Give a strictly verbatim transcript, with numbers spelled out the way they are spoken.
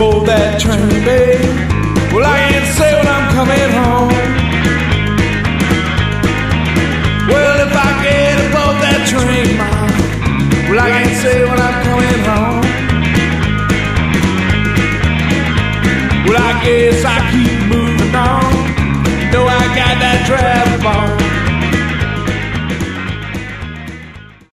aboard that train, babe. Well, I can't say when I'm coming home. Well, if I get aboard that train,